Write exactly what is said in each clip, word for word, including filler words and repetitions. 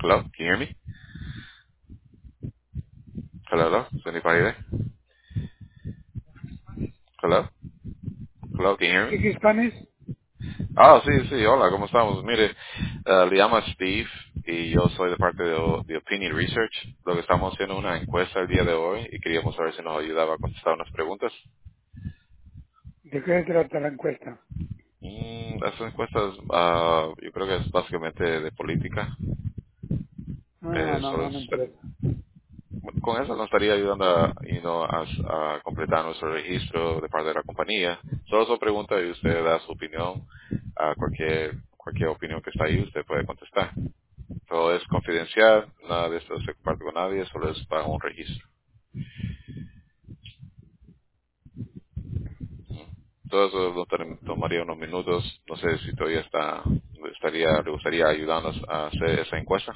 Hello, can you hear me? Hello, hello, is anybody there? Hello, hello, can you hear me? ¿Sí, Spanish? Ah, sí, sí, hola, ¿cómo estamos? Mire, eh, le llamo Steve y yo soy de parte de, O- de Opinion Research. Lo que estamos haciendo una encuesta el día de hoy y queríamos saber si nos ayudaba a contestar unas preguntas. ¿De qué trata la encuesta? Mm, las encuestas, ah, yo creo que es básicamente de política. No, no, Eh, no, solo no me es- interesa. con eso nos estaría ayudando a, you know, a, a completar nuestro registro de parte de la compañía. Solo son preguntas y usted da su opinión. A cualquier cualquier opinión que está ahí usted puede contestar. Todo es confidencial, nada de esto se comparte con nadie, solo es para un registro. Todo eso lo tom- tomaría unos minutos. No sé si todavía está, estaría, le gustaría ayudarnos a hacer esa encuesta.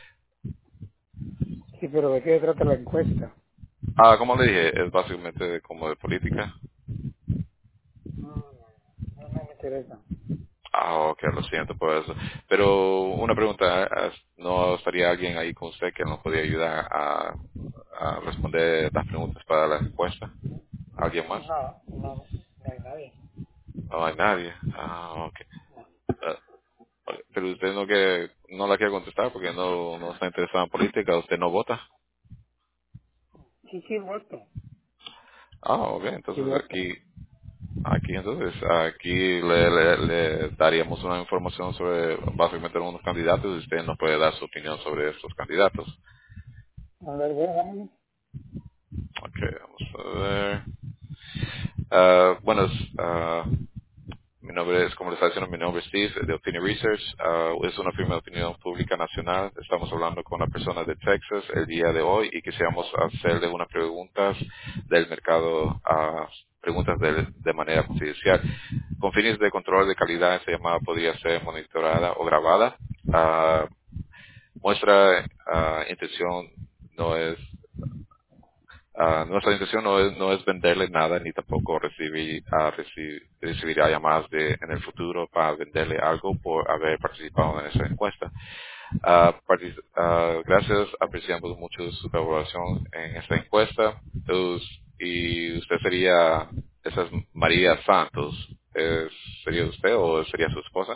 Sí, pero ¿de qué trata la encuesta? Ah, como le dije, es básicamente como de política. No, no, no me interesa. Ah, ok, lo siento por eso. Pero una pregunta, ¿es- ¿no estaría alguien ahí con usted que nos podría ayudar a, a responder las preguntas para la encuesta? ¿Alguien más? No, no, no hay nadie. No hay nadie. Ah, ok. Ah, ok. Pero usted no que no la quiere contestar porque no, no está interesado en política, usted no vota. Sí, sí, voto. Ah, ok, Sí, entonces voto. aquí, aquí entonces, aquí le, le, le daríamos una información sobre básicamente unos candidatos y usted nos puede dar su opinión sobre estos candidatos. A ver, déjame. Ok, vamos a ver. Ah, bueno, es, ah, mi nombre es, como les estaba diciendo, mi nombre es Steve, de Opinion Research. Ah, es una firma de opinión pública nacional. Estamos hablando con una persona de Texas el día de hoy y quisiéramos hacerle unas preguntas del mercado, ah, preguntas de, de manera confidencial. Con fines de control de calidad, esta llamada podría ser monitorada o grabada. Ah, nuestra ah, intención no es Ah, nuestra intención no es, no es venderle nada ni tampoco recibir, ah, reci- recibir llamadas de, en el futuro para venderle algo por haber participado en esa encuesta. Ah, partic- ah, gracias, apreciamos mucho su colaboración en esta encuesta. Us- y usted sería, esa es María Santos. ¿Es- ¿Sería usted o sería su esposa?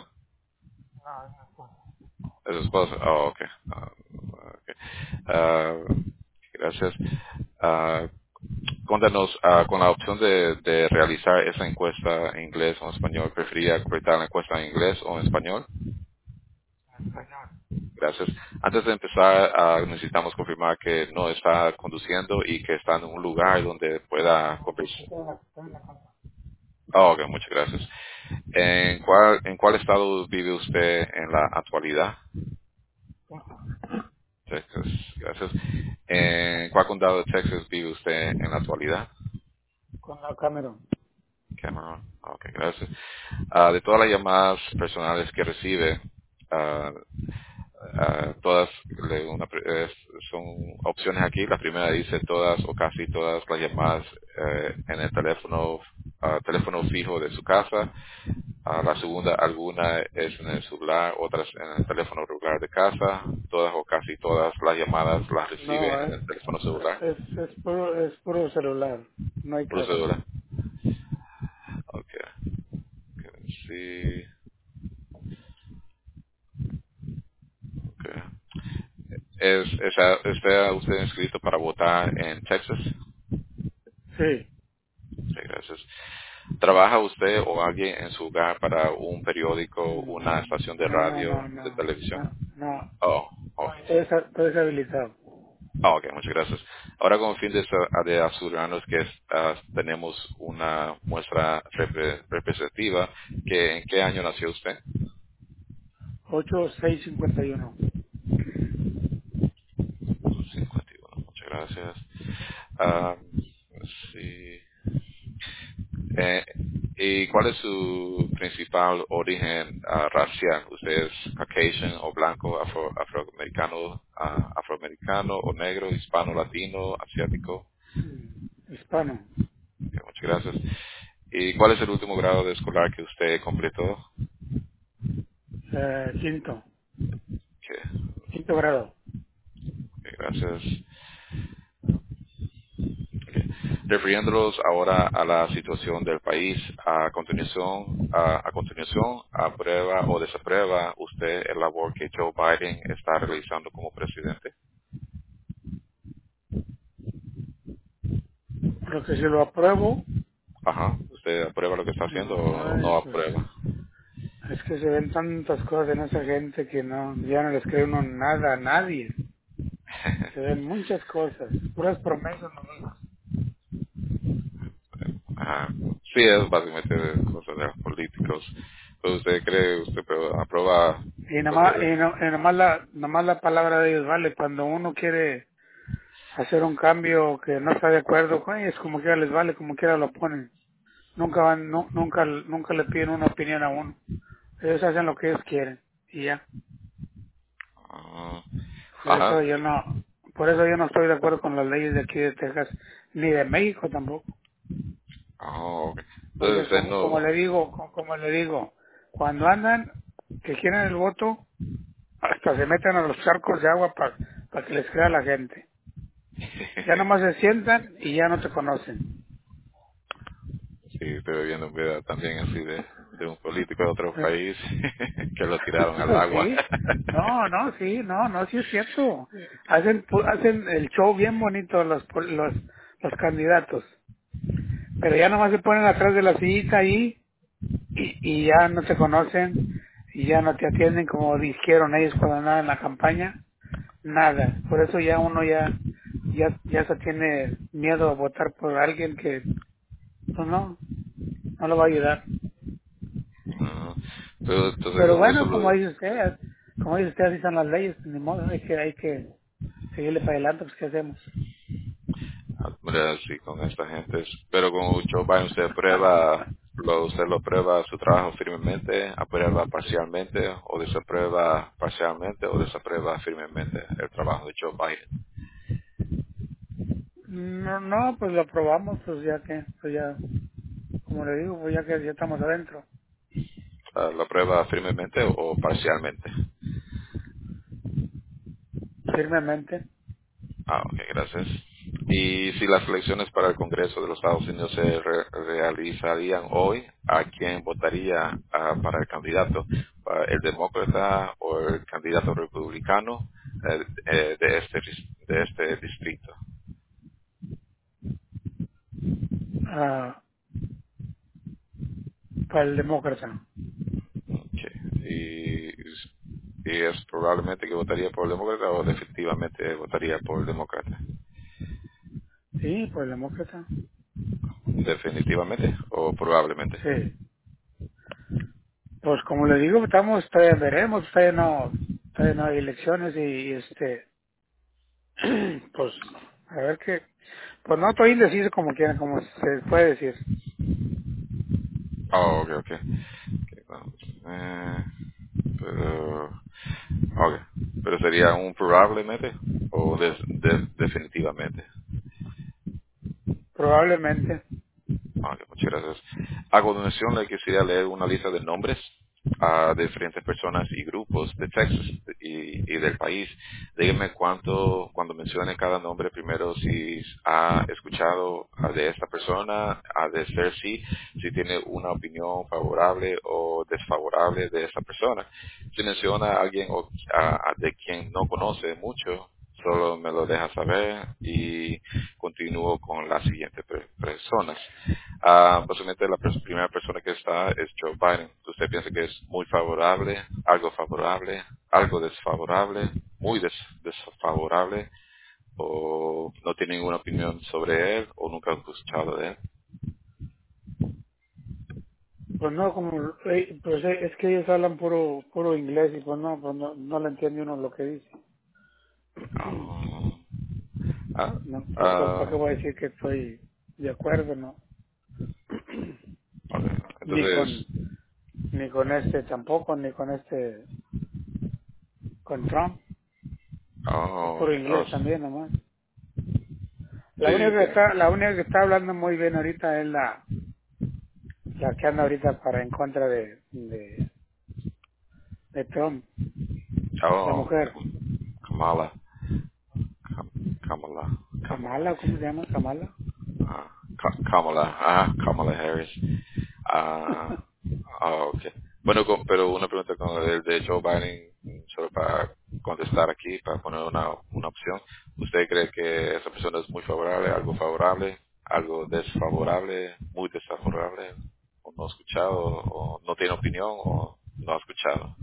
¿Es su esposa? Oh, ok. Ah, ok. Ah, gracias. Ah, Cuéntanos, ah, con la opción de, de realizar esa encuesta en inglés o en español, ¿prefería completar la encuesta en inglés o en español? Gracias. Antes de empezar, ah, necesitamos confirmar que no está conduciendo y que está en un lugar donde pueda conversar. Estoy en la, estoy en la casa. Oh, ok, muchas gracias. ¿En cuál, ¿En cuál estado vive usted en la actualidad? Texas, gracias. ¿En cuál condado de Texas vive usted en la actualidad? Con la Cameron. Cameron. Ok, gracias. Ah, de todas las llamadas personales que recibe, ah, ah, todas le- una pre- es- son opciones aquí. La primera dice todas o casi todas las llamadas eh, en el teléfono ah, teléfono fijo de su casa. Ah, la segunda, alguna es en el celular, otras en el teléfono regular de casa. Todas o casi todas las llamadas las recibe No, en es, el teléfono celular. es, es, puro, es puro celular. No hay Por casa. celular. Okay. Okay. Sí. Okay. ¿Es, es- ¿Está usted inscrito para votar en Texas? Sí. Sí, gracias. ¿Trabaja usted o alguien en su hogar para un periódico, una Mm, estación de No, no, radio, no, de no. televisión? No, no. Oh, oh, Estoy, desa- estoy deshabilitado. oh, ok, muchas gracias. Ahora con el fin de, sa- de asegurarnos que ah, tenemos una muestra repre- representativa, que, ¿en qué año nació usted? ocho seis cincuenta y uno. cincuenta y uno, muchas gracias. Ah, sí. Eh, ¿Y cuál es su principal origen ah, racial? ¿Usted es Caucasian o blanco, afro, afroamericano, ah, afroamericano o negro, hispano, latino, asiático? Mm, Hispano. Ok, muchas gracias. ¿Y cuál es el último grado de escolar que usted completó? Eh, quinto. Ok, quinto grado. Ok, gracias. Refiriéndolos ahora a la situación del país, a continuación, a, a continuación, aprueba o desaprueba usted el labor que Joe Biden está realizando como presidente. Lo que si lo apruebo, Ajá. ¿Usted aprueba lo que está haciendo o ay, no pues aprueba? es que se ven tantas cosas en esa gente que no, ya no les cree uno nada a nadie. Se ven muchas cosas, puras promesas nomás. Ajá. Sí, es básicamente de cosas de los políticos. Pero usted cree, usted pero aprueba Y lo que... nomás, y, no, y nomás la, nomás la palabra de ellos vale. Cuando uno quiere hacer un cambio que no está de acuerdo, pues es como quiera les vale, como quiera lo ponen. Nunca van, nu- nunca, nunca le piden una opinión a uno. Ellos hacen lo que ellos quieren y ya. Ah, Por ajá. eso yo no, por eso yo no estoy de acuerdo con las leyes de aquí de Texas, ni de México tampoco. Ah, ok. Entonces Porque usted como, como no... le digo, co- como le digo, cuando andan, que quieren el voto, hasta se meten a los charcos de agua para que les crea la gente. Ya nomás se sientan y ya no te conocen. Sí, estoy viendo un video también así de, de un político de otro país que lo tiraron al agua. Sí, no, no, sí, no, no, sí es cierto. Hacen, pu- hacen el show bien bonito los, pol- los, los candidatos. Pero ya nomás se ponen atrás de la sillita ahí y, y ya no te conocen y ya no te atienden como dijeron ellos cuando andaban en la campaña. Nada. Por eso ya uno ya, ya, ya se tiene miedo a votar por alguien que, pues no, no lo va a ayudar. Ah, pero Pero entonces eso bueno, como lo... dice usted, como dice usted, así son las leyes, pues ni modo, hay que, hay que seguirle para adelante, pues ¿qué hacemos? admirar así con esta gente. Pero con Joe Biden usted aprueba, lo, usted lo aprueba su trabajo firmemente, aprueba parcialmente o desaprueba parcialmente o desaprueba firmemente el trabajo de Joe Biden. No, no, pues lo aprobamos, pues ya que, pues ya, como le digo, pues ya que ya estamos adentro, Ah, ¿lo aprueba firmemente o parcialmente? firmemente. Ah, ok, gracias. Y si las elecciones para el Congreso de los Estados Unidos se re- realizarían hoy, ¿a quién votaría ah, para el candidato? ¿Para el demócrata o el candidato republicano eh, eh, de, este, dis- de este distrito? Ah, para el demócrata. Ok. ¿Y, y es probablemente que votaría por el demócrata o definitivamente votaría por el demócrata? Sí, por el demócrata. ¿Definitivamente o probablemente? Sí. Pues como le digo, estamos, todavía veremos, todavía no, todavía no hay elecciones y, y, este, pues, a ver qué, pues no estoy indeciso como quieran, como se puede decir. Oh, ok, ok. Ok, vamos, eh, pero, ok. Pero sería un probablemente o des- de- definitivamente. Probablemente. Ok, muchas gracias. A continuación le quisiera leer una lista de nombres ah, de diferentes personas y grupos de Texas y, y del país. Dígame cuánto, cuando mencione cada nombre, primero si ha escuchado ah, de esta persona, a de ser sí, si tiene una opinión favorable o desfavorable de esta persona. Si menciona a alguien o, ah, ah, de quien no conoce mucho, solo me lo deja saber y continúo con las siguientes per- personas. Ah, básicamente la pers- primera persona que está es Joe Biden. ¿Usted piensa que es muy favorable, algo favorable, algo desfavorable, muy des- desfavorable, o no tiene ninguna opinión sobre él, o nunca ha escuchado de él? Pues no, como, eh, pues eh, es que ellos hablan puro, puro inglés y pues no, pues no, no le entiende uno lo que dice. Ah, ah, No, pues ¿para ah, qué voy a decir que estoy de acuerdo? No. ok. Ni con, Entonces, ni con este tampoco, ni con este, con Trump. Es oh, puro ok, oh, inglés también nomás. La única sí, que sí. está, la única que está hablando muy bien ahorita es la, la que anda ahorita para en contra de, de, de Trump, la Oh, mujer. Kamala. Kam- Kamala. Kamala. Kamala, ¿cómo se llama? Kamala. Ah, Ka- Kamala. Ah, Kamala Harris. Ah, ah, ok. Bueno, con- pero una pregunta con el de Joe Biden, solo para contestar aquí, para poner una, una opción. ¿Usted cree que esa persona es muy favorable, algo favorable, algo desfavorable, muy desfavorable, o no ha escuchado, o no tiene opinión, o no ha escuchado?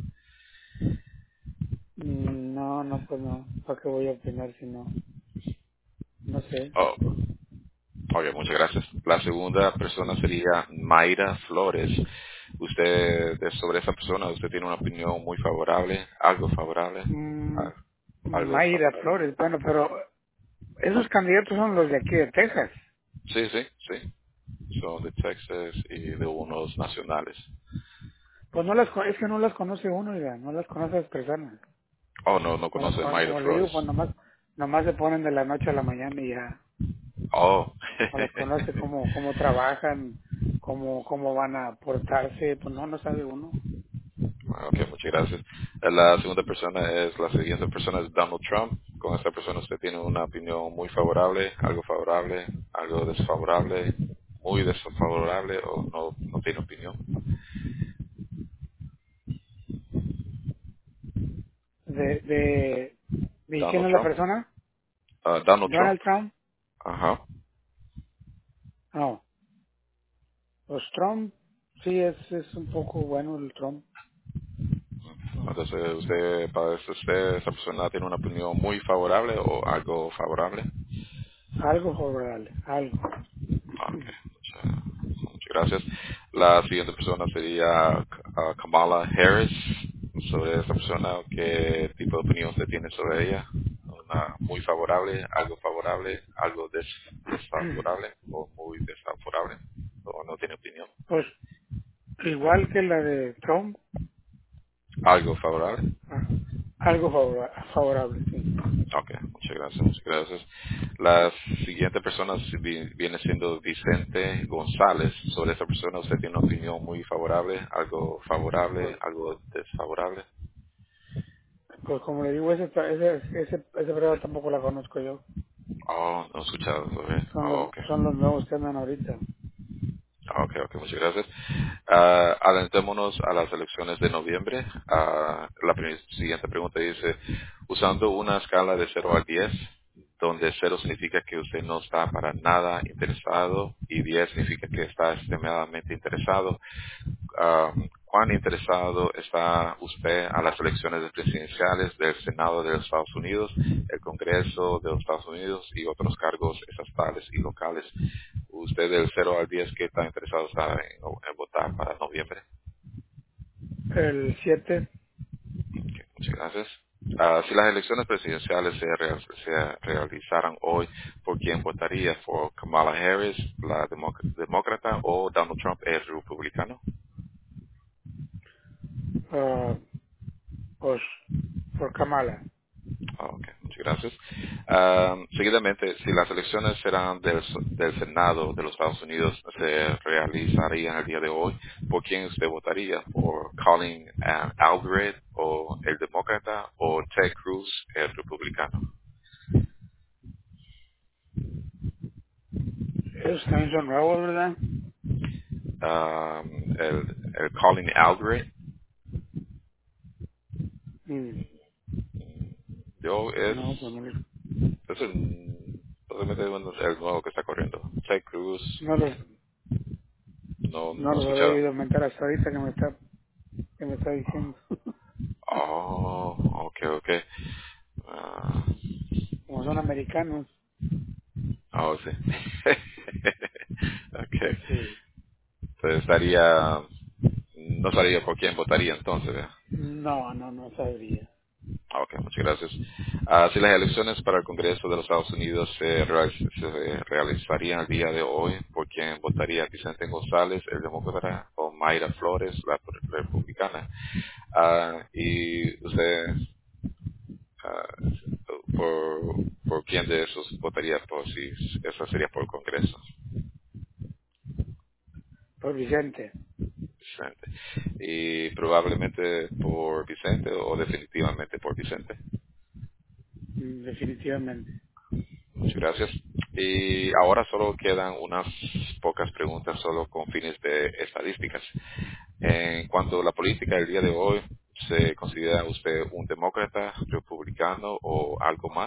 Mm, No, no, pues no. ¿Para qué voy a opinar si no? No sé. Oh, ok, muchas gracias. La segunda persona sería Mayra Flores. Usted, de- sobre esa persona, usted tiene una opinión muy favorable, algo favorable, Mm, al- algo Mayra desfavorable. Flores, bueno, pero esos candidatos son los de aquí de Texas. Sí, sí, sí. Son de Texas y de unos nacionales. Pues no las, co- es que no las conoce uno, ya, no las conoce las personas. Oh, no, no Como, conoce a como, Mayra como le Flores. digo, pues nomás, nomás se ponen de la noche a la mañana y ya Oh. no las conoce cómo, cómo trabajan, cómo, cómo van a portarse, pues no, no sabe uno. Ok, muchas gracias. La segunda persona es, la siguiente persona es Donald Trump. Con esta persona usted tiene una opinión muy favorable, algo favorable, algo desfavorable, muy desfavorable o no, no tiene opinión. De, de, ¿de quién Donald es la Trump. persona? Ah, Donald Trump. Donald Trump. Ajá. No, pues Trump, sí es, es un poco bueno el Trump. Entonces, usted, para usted, esa persona tiene una opinión muy favorable o algo favorable. Algo favorable, algo. Ok, muchas, muchas gracias. La siguiente persona sería ah, Kamala Harris. Sobre esta persona, ¿qué tipo de opinión usted tiene sobre ella? Una muy favorable, algo favorable, algo des- desfavorable o muy desfavorable. O no tiene opinión. Pues igual que la de Trump, Algo favorable. ah, algo favora- favorable, sí. Ok, muchas gracias, muchas gracias. La siguiente persona si vi- viene siendo Vicente González. Sobre esta persona, ¿usted tiene una opinión muy favorable, algo favorable, Pues, algo desfavorable? pues como le digo, ese, ese, ese, ese programa tampoco la conozco yo. Oh, no he escuchado sobre. Son Oh, los, ok. son los nuevos que andan ahorita. Ah, ok, ok, muchas gracias. Ah, adelantémonos a las elecciones de noviembre. Ah, la primer- siguiente pregunta dice, usando una escala de cero a diez, donde cero significa que usted no está para nada interesado y diez significa que está extremadamente interesado, ah, ¿cuán interesado está usted a las elecciones presidenciales del Senado de los Estados Unidos, el Congreso de los Estados Unidos y otros cargos estatales y locales? Usted del cero al diez, ¿qué tan interesado está en, en votar para noviembre? El siete, Ok, muchas gracias. Ah, si las elecciones presidenciales se, real- se realizaran hoy, ¿por quién votaría? ¿Por Kamala Harris, la democ- demócrata, o Donald Trump, el republicano? ah, pues por Kamala. Ah, ok, muchas gracias. Ah, seguidamente, si las elecciones serán del, del Senado de los Estados Unidos, se realizarían el día de hoy, ¿por quién usted votaría? ¿Por Colin ah, Albright, o el demócrata, o Ted Cruz, el republicano? Esos también son nuevos, ¿verdad? Ah, el, el Colin Albright, Mm, yo es, no, pues no, los- es el, posiblemente uno- el nuevo que está corriendo. Ted Cruz, no los, no, no no he los había escuchado. oído mentar hasta ahorita que me está, que me está diciendo. Oh, ok, ok. Ah, Como son americanos, oh, sí. ok. sí. Entonces estaría, no sabría por quién votaría entonces. ¿verdad? No, no, no sabría. Ah, ok, muchas gracias. Ah, si las elecciones para el Congreso de los Estados Unidos se, real- se realizarían el día de hoy, ¿por quién votaría? ¿Vicente González, el demócrata, o Mayra Flores, la republicana? Ah, y usted, ah, por, ¿por quién de esos votaría por si eso sería por el Congreso? Por Vicente. Vicente. Y probablemente por Vicente o definitivamente por Vicente. definitivamente. Muchas gracias. Y ahora solo quedan unas pocas preguntas solo con fines de estadísticas. En cuanto a la política del día de hoy, ¿se considera usted un demócrata, republicano o algo más?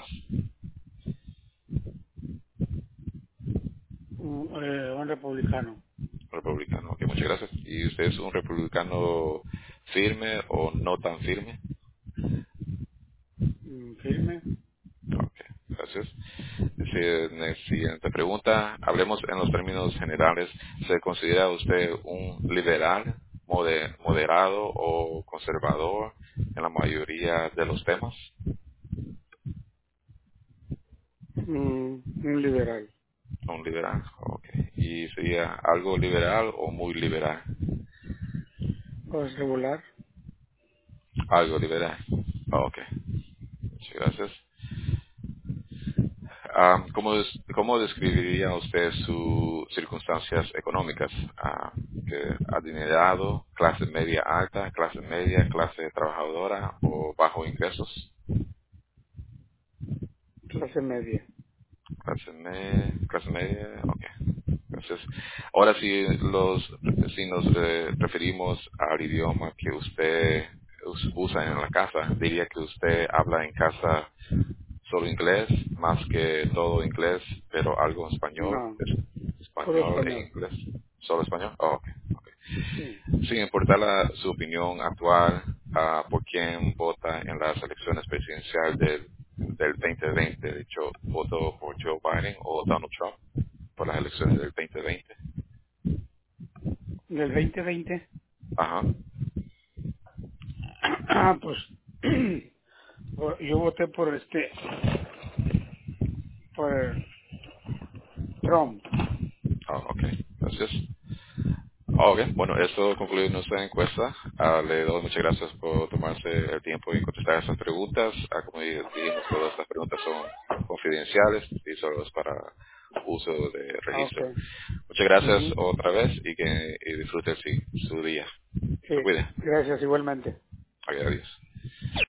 Un, eh, un republicano. Republicano, ok, muchas gracias. ¿Y usted es un republicano firme o no tan firme? Mm, firme. Ok, gracias. Sí, en la siguiente pregunta, hablemos en los términos generales. ¿Se considera usted un liberal, mode- moderado o conservador en la mayoría de los temas? Mm, un liberal. Un liberal, ok. ¿Y sería algo liberal o muy liberal? Pues regular. Algo liberal. Ok, muchas gracias. Ah, ¿cómo, des- ¿Cómo describiría usted sus circunstancias económicas? Ah, que adinerado, clase media alta, clase media, clase trabajadora o bajo ingresos. Clase media. Clase, me- clase media, ok. Entonces, ahora si, los, si nos eh, referimos al idioma que usted us- usa en la casa, diría que usted habla en casa solo inglés, más que todo inglés, pero algo en español, No, es- puro español e español. inglés, solo español. Oh, ok, ok. Sí. Sin importar la- su opinión actual, ah, por quién vota en las elecciones presidenciales del, del veinte veinte, de hecho, voto por Joe Biden o Donald Trump por las elecciones del veinte veinte. Del veinte veinte. Ajá. Ah, pues por- yo voté por este, por Trump. Ah, ok, gracias. Ok, bueno, eso concluye nuestra encuesta. Ah, le doy muchas gracias por tomarse el tiempo y contestar esas preguntas. Ah, como dijimos, todas estas preguntas son confidenciales y solo es para uso de Ah, ok. registro. Muchas gracias Ujú. otra vez y que y disfrute sí, su día. Sí, Se cuide. gracias igualmente. Ok, adiós.